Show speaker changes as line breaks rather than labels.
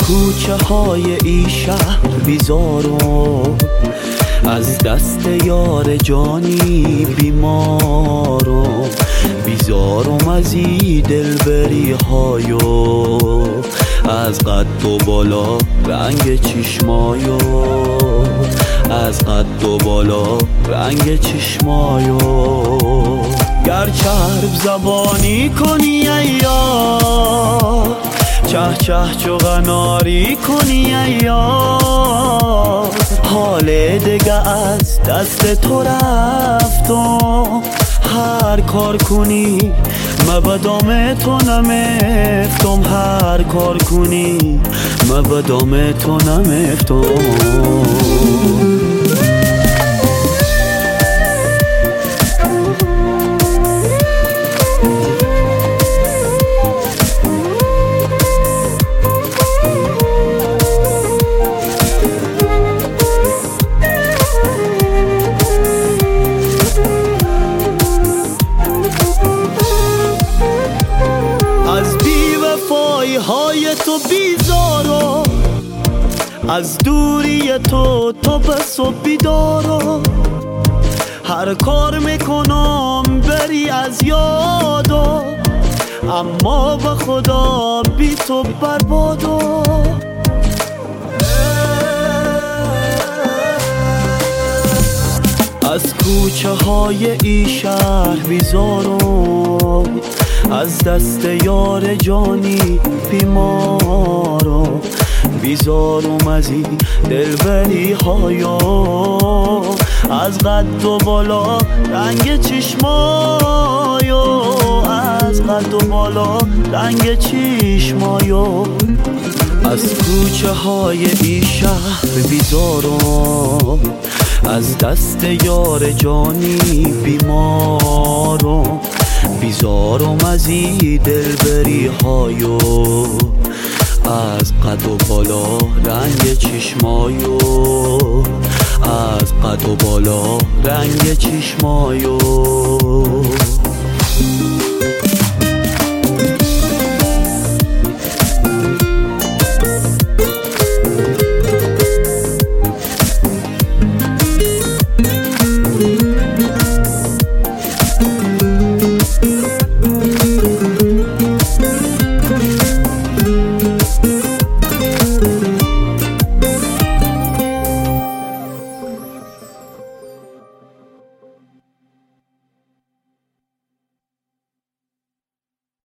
کوچه های این شهر بیزارم، از دست یار جانی بیمارم، بیزارم از این دلبری هایو، از قد و بالا رنگ چشمایو، از قد و بالا رنگ چشمایو. گر چرب زبانی کنی ای یار، چه چه چو غناری کنی ای یار، حال دگه از دست تو رفتم، هر کار کنی مبدام تو نمیفتم، هر کار کنی مبدام تو نمیفتم. های تو بیزارم، از دوری تو بس و بیدارم، هر کار میکنم بری از یادم، اما به خدا بی تو بربادم. از کوچه های این شهر بیزارم، از دست یار جانی بیمارم، بیزارم از این دلبری هایو، از قد و بالا رنگ چشمایو، از قد و بالا رنگ چشمایو. از کوچه های این شهر بیزارم، از دست یار جانی بیمارم، بیزارم از این دلبری هایو، از قد و بالا رنگ چشمایو، از قد و بالا رنگ چشمایو.